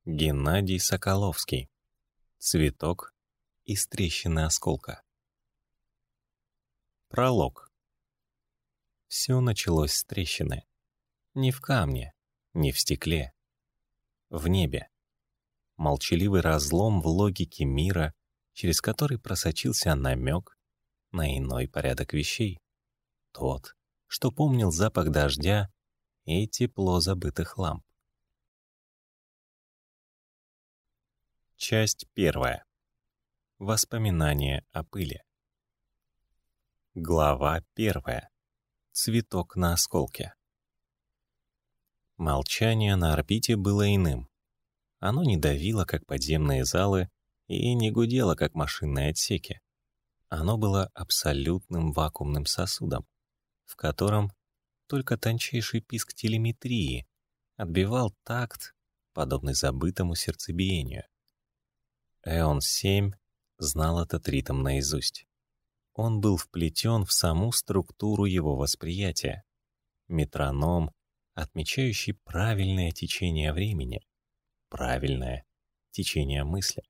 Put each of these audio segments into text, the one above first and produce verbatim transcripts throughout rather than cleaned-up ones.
Геннадий Соколовский. Цветок из трещины осколка. Пролог. Все началось с трещины. Не в камне, не в стекле. В небе. Молчаливый разлом в логике мира, через который просочился намек на иной порядок вещей. Тот, что помнил запах дождя и тепло забытых ламп. Часть первая. Воспоминания о пыли. Глава первая. Цветок на осколке. Молчание на орбите было иным. Оно не давило, как подземные залы, и не гудело, как машинные отсеки. Оно было абсолютным вакуумным сосудом, в котором только тончайший писк телеметрии отбивал такт, подобный забытому сердцебиению. Эон семь знал этот ритм наизусть. Он был вплетен в саму структуру его восприятия. Метроном, отмечающий правильное течение времени, правильное течение мысли.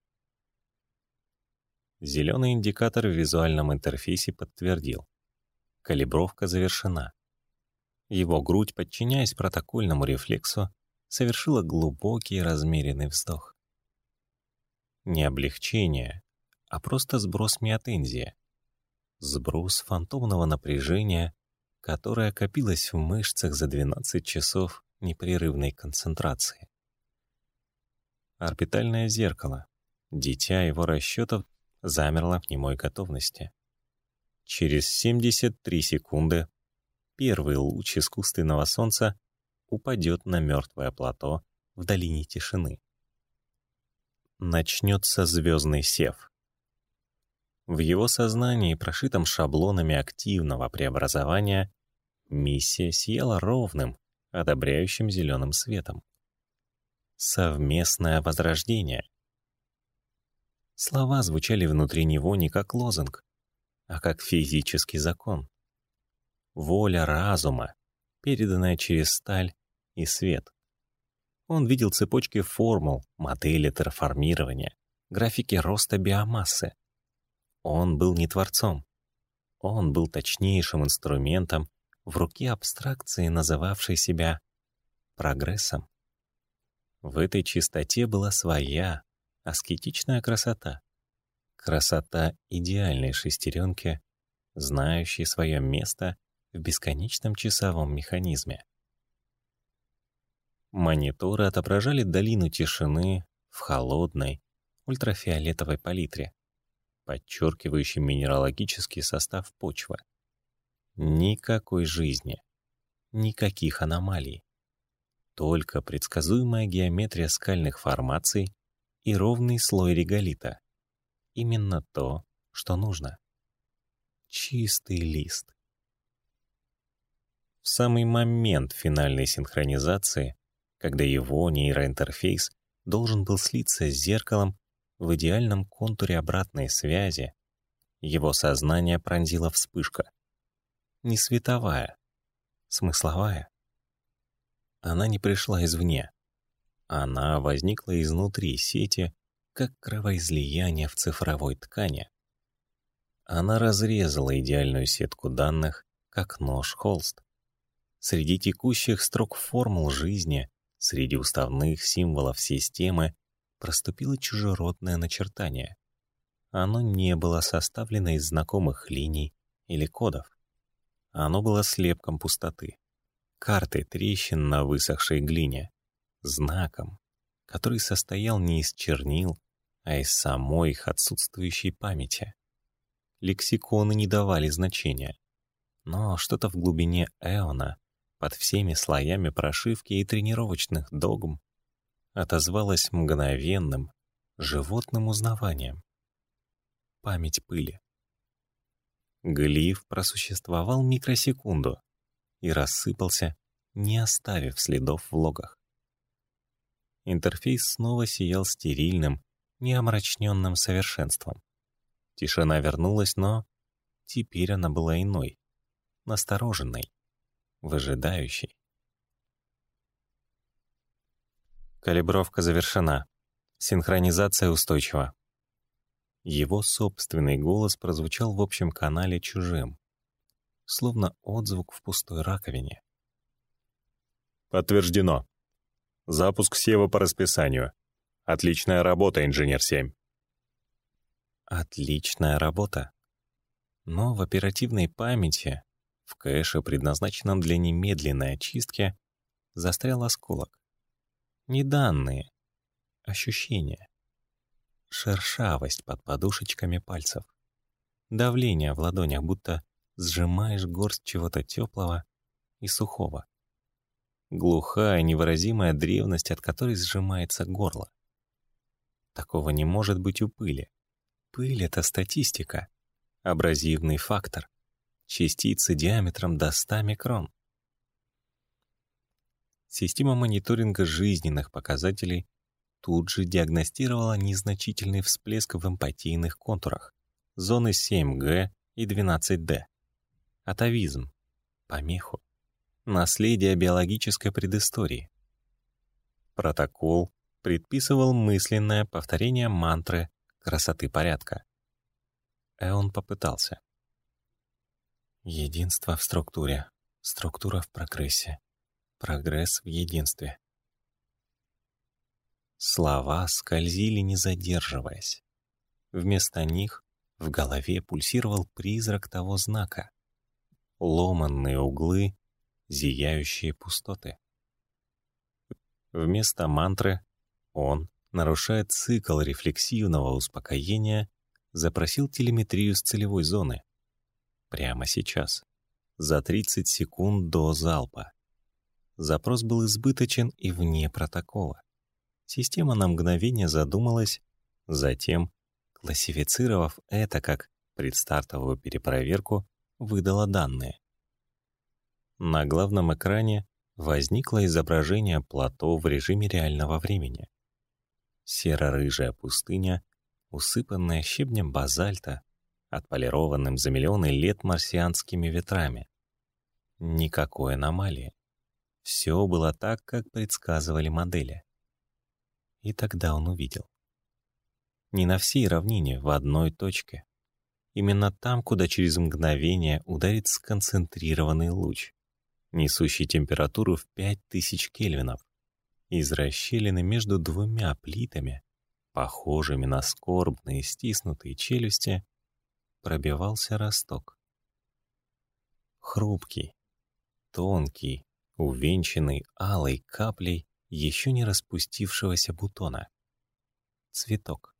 Зеленый индикатор в визуальном интерфейсе подтвердил. Калибровка завершена. Его грудь, подчиняясь протокольному рефлексу, совершила глубокий размеренный вздох. Не облегчение, а просто сброс миотензии. Сброс фантомного напряжения, которое копилось в мышцах за двенадцать часов непрерывной концентрации. Орбитальное зеркало, дитя его расчетов, замерло в немой готовности. Через семьдесят три секунды первый луч искусственного солнца упадет на мертвое плато в долине тишины. Начнется звездный сев. В его сознании, прошитом шаблонами активного преобразования, миссия сияла ровным, одобряющим зеленым светом. Совместное возрождение. Слова звучали внутри него не как лозунг, а как физический закон. Воля разума, переданная через сталь и свет. Он видел цепочки формул, модели терраформирования, графики роста биомассы. Он был не творцом. Он был точнейшим инструментом в руке абстракции, называвшей себя прогрессом. В этой чистоте была своя аскетичная красота. Красота идеальной шестеренки, знающей свое место в бесконечном часовом механизме. Мониторы отображали долину тишины в холодной, ультрафиолетовой палитре, подчеркивающей минералогический состав почвы. Никакой жизни, никаких аномалий. Только предсказуемая геометрия скальных формаций и ровный слой реголита. Именно то, что нужно. Чистый лист. В самый момент финальной синхронизации, когда его нейроинтерфейс должен был слиться с зеркалом в идеальном контуре обратной связи, его сознание пронзила вспышка. Не световая, смысловая. Она не пришла извне. Она возникла изнутри сети, как кровоизлияние в цифровой ткани. Она разрезала идеальную сетку данных, как нож-холст. Среди текущих строк формул жизни, среди уставных символов системы проступило чужеродное начертание. Оно не было составлено из знакомых линий или кодов. Оно было слепком пустоты, картой трещин на высохшей глине, знаком, который состоял не из чернил, а из самой их отсутствующей памяти. Лексиконы не давали значения, но что-то в глубине эона, под всеми слоями прошивки и тренировочных догм, отозвалось мгновенным, животным узнаванием. Память пыли. Глиф просуществовал микросекунду и рассыпался, не оставив следов в логах. Интерфейс снова сиял стерильным, неомрачненным совершенством. Тишина вернулась, но теперь она была иной, настороженной, выжидающей. Калибровка завершена. Синхронизация устойчива. Его собственный голос прозвучал в общем канале чужим, словно отзвук в пустой раковине. Подтверждено. Запуск Сева по расписанию. Отличная работа, инженер семь. Отличная работа. Но в оперативной памяти, в кэше, предназначенном для немедленной очистки, застрял осколок. Не данные, ощущения. Шершавость под подушечками пальцев. Давление в ладонях, будто сжимаешь горсть чего-то теплого и сухого. Глухая, невыразимая древность, от которой сжимается горло. Такого не может быть у пыли. Пыль — это статистика, абразивный фактор, частицы диаметром до ста микрон. Система мониторинга жизненных показателей тут же диагностировала незначительный всплеск в эмпатийных контурах зоны семь гэ и двенадцать дэ, атовизм, помеху, наследие биологической предыстории. Протокол предписывал мысленное повторение мантры красоты порядка. Эон попытался. Единство в структуре, структура в прогрессе, прогресс в единстве. Слова скользили, не задерживаясь. Вместо них в голове пульсировал призрак того знака. Ломанные углы, зияющие пустоты. Вместо мантры он, нарушая цикл рефлексивного успокоения, запросил телеметрию с целевой зоны. Прямо сейчас, за тридцать секунд до залпа. Запрос был избыточен и вне протокола. Система на мгновение задумалась, затем, классифицировав это как предстартовую перепроверку, выдала данные. На главном экране возникло изображение плато в режиме реального времени. Серо-рыжая пустыня, усыпанная щебнем базальта, отполированным за миллионы лет марсианскими ветрами. Никакой аномалии. Все было так, как предсказывали модели. И тогда он увидел. Не на всей равнине, в одной точке. Именно там, куда через мгновение ударит сконцентрированный луч, несущий температуру в пять тысяч кельвинов, из расщелины между двумя плитами, похожими на скорбные стиснутые челюсти, пробивался росток. Хрупкий, тонкий, увенчанный алой каплей еще не распустившегося бутона. Цветок.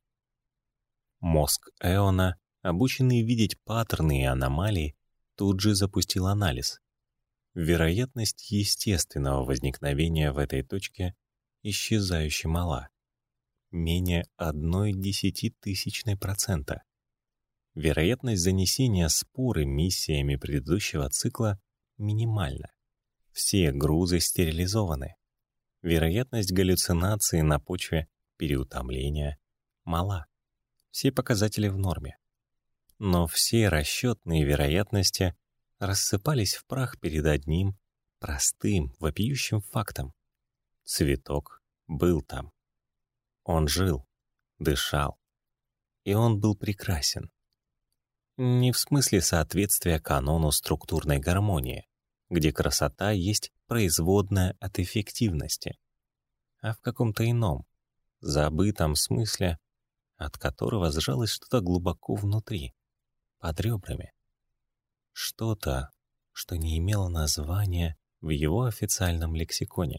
Мозг Эона, обученный видеть паттерны и аномалии, тут же запустил анализ. Вероятность естественного возникновения в этой точке исчезающе мала. Менее одной десятитысячной процента. Вероятность занесения споры миссиями предыдущего цикла минимальна. Все грузы стерилизованы. Вероятность галлюцинации на почве переутомления мала. Все показатели в норме. Но все расчетные вероятности рассыпались в прах перед одним простым, вопиющим фактом. Цветок был там. Он жил, дышал. И он был прекрасен. Не в смысле соответствия канону структурной гармонии, где красота есть производная от эффективности, а в каком-то ином, забытом смысле, от которого сжалось что-то глубоко внутри, под ребрами. Что-то, что не имело названия в его официальном лексиконе.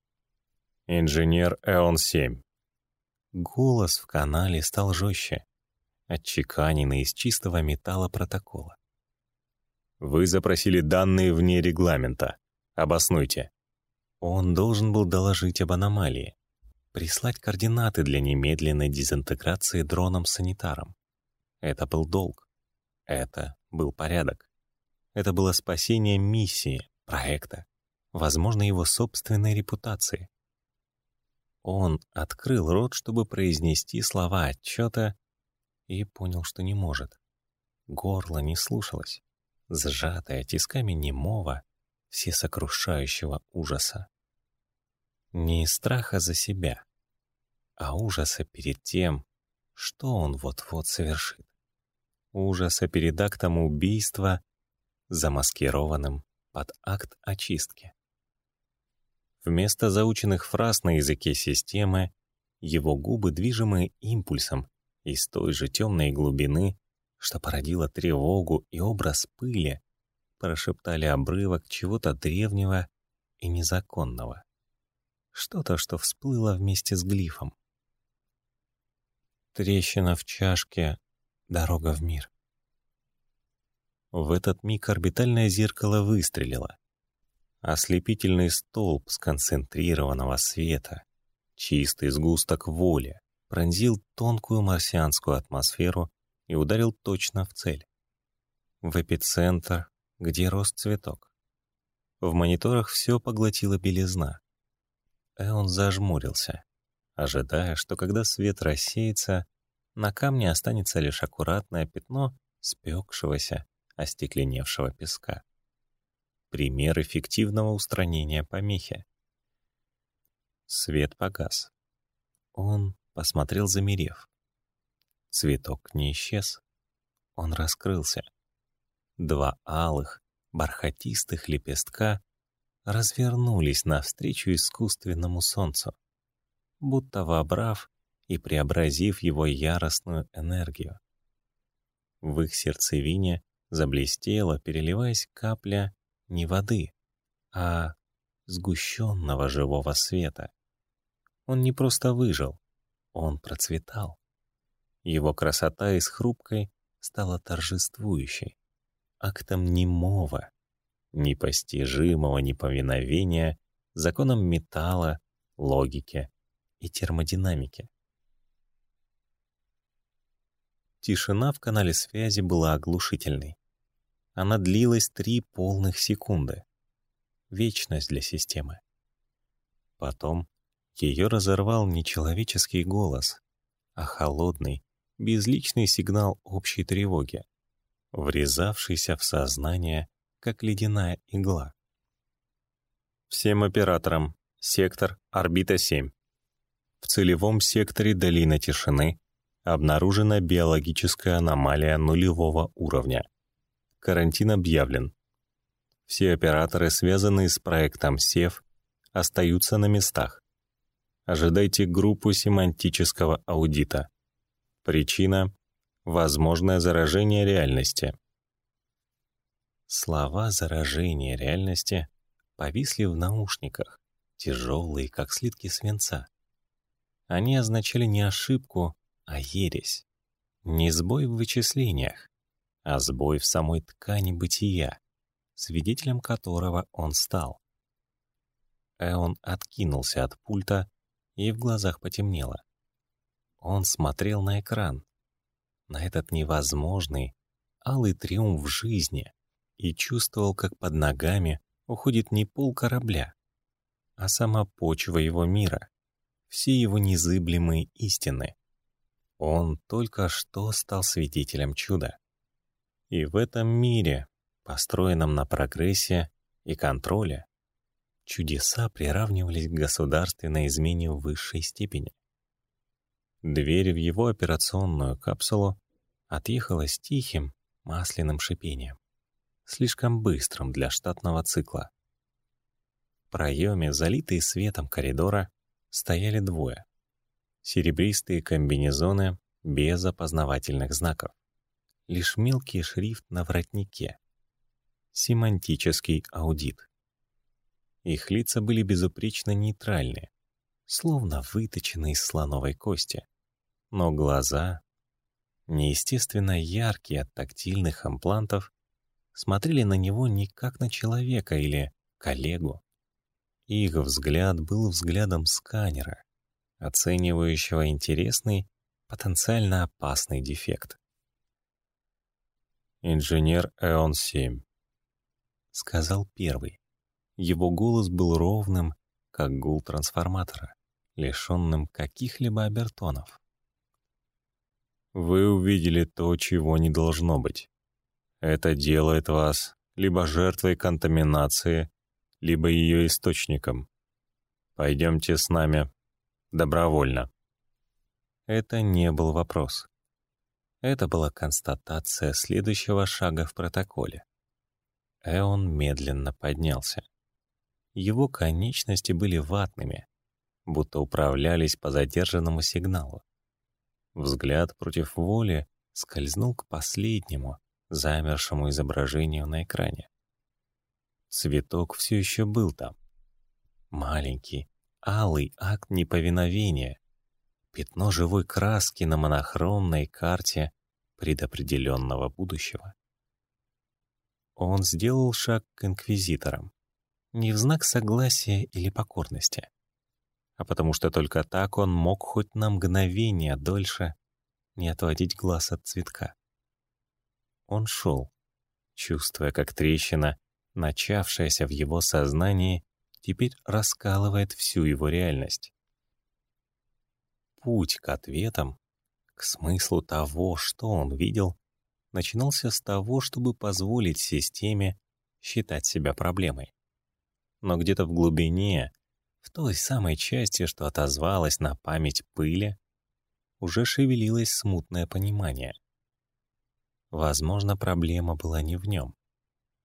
Инженер Эон семь. Голос в канале стал жестче, отчеканенный из чистого металла протокола. Вы запросили данные вне регламента. Обоснуйте. Он должен был доложить об аномалии, прислать координаты для немедленной дезинтеграции дроном-санитаром. Это был долг. Это был порядок. Это было спасение миссии, проекта, возможно, его собственной репутации. Он открыл рот, чтобы произнести слова отчета, и понял, что не может. Горло не слушалось, сжатое тисками немого, всесокрушающего ужаса. Не из страха за себя, а ужаса перед тем, что он вот-вот совершит. Ужаса перед актом убийства, замаскированным под акт очистки. Вместо заученных фраз на языке системы, его губы, движимые импульсом из той же темной глубины, что породило тревогу и образ пыли, прошептали обрывок чего-то древнего и незаконного. Что-то, что всплыло вместе с глифом. Трещина в чашке, дорога в мир. В этот миг орбитальное зеркало выстрелило. Ослепительный столб сконцентрированного света, чистый сгусток воли, пронзил тонкую марсианскую атмосферу и ударил точно в цель. В эпицентр, где рос цветок. В мониторах все поглотила белизна. Эон зажмурился, ожидая, что когда свет рассеется, на камне останется лишь аккуратное пятно спекшегося, остекленевшего песка. Пример эффективного устранения помехи. Свет погас. Он посмотрел, замерев. Цветок не исчез. Он раскрылся. Два алых, бархатистых лепестка развернулись навстречу искусственному солнцу, будто вобрав и преобразив его яростную энергию. В их сердцевине заблестела, переливаясь капля не воды, а сгущенного живого света. Он не просто выжил, он процветал. Его красота из хрупкой стала торжествующей, актом немого, непостижимого неповиновения законам металла, логики и термодинамики. Тишина в канале связи была оглушительной. Она длилась три полных секунды. Вечность для системы. Потом ее разорвал не человеческий голос, а холодный, безличный сигнал общей тревоги, врезавшийся в сознание, как ледяная игла. Всем операторам. Сектор орбита семь. В целевом секторе долина тишины обнаружена биологическая аномалия нулевого уровня. Карантин объявлен. Все операторы, связанные с проектом СЕВ, остаются на местах. Ожидайте группу семантического аудита. Причина — возможное заражение реальности. Слова заражения реальности повисли в наушниках, тяжелые, как слитки свинца. Они означали не ошибку, а ересь. Не сбой в вычислениях, а сбой в самой ткани бытия, свидетелем которого он стал. Эон откинулся от пульта, и в глазах потемнело. Он смотрел на экран, на этот невозможный, алый триумф жизни, и чувствовал, как под ногами уходит не пол корабля, а сама почва его мира, все его незыблемые истины. Он только что стал свидетелем чуда. И в этом мире, построенном на прогрессе и контроле, чудеса приравнивались к государственной измене в высшей степени. Дверь в его операционную капсулу отъехала с тихим, масляным шипением, слишком быстрым для штатного цикла. В проеме, залитые светом коридора, стояли двое. Серебристые комбинезоны без опознавательных знаков. Лишь мелкий шрифт на воротнике. Семантический аудит. Их лица были безупречно нейтральны, словно выточены из слоновой кости. Но глаза, неестественно яркие от тактильных имплантов, смотрели на него не как на человека или коллегу. Их взгляд был взглядом сканера, оценивающего интересный, потенциально опасный дефект. «Инженер Эон семь», — сказал первый. Его голос был ровным, как гул трансформатора, лишенным каких-либо обертонов. «Вы увидели то, чего не должно быть. Это делает вас либо жертвой контаминации, либо ее источником. Пойдемте с нами добровольно. Это не был вопрос. Это была констатация следующего шага в протоколе. Эон медленно поднялся. Его конечности были ватными, будто управлялись по задержанному сигналу. Взгляд против воли скользнул к последнему, замершему изображению на экране. Цветок все еще был там. Маленький, алый акт неповиновения, пятно живой краски на монохромной карте предопределенного будущего. Он сделал шаг к инквизиторам, не в знак согласия или покорности, а потому что только так он мог хоть на мгновение дольше не отводить глаз от цветка. Он шел, чувствуя, как трещина, начавшаяся в его сознании, теперь раскалывает всю его реальность. Путь к ответам, к смыслу того, что он видел, начинался с того, чтобы позволить системе считать себя проблемой. Но где-то в глубине, в той самой части, что отозвалась на память пыли, уже шевелилось смутное понимание. Возможно, проблема была не в нем.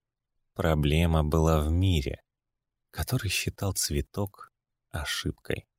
Проблема была в мире, который считал цветок ошибкой.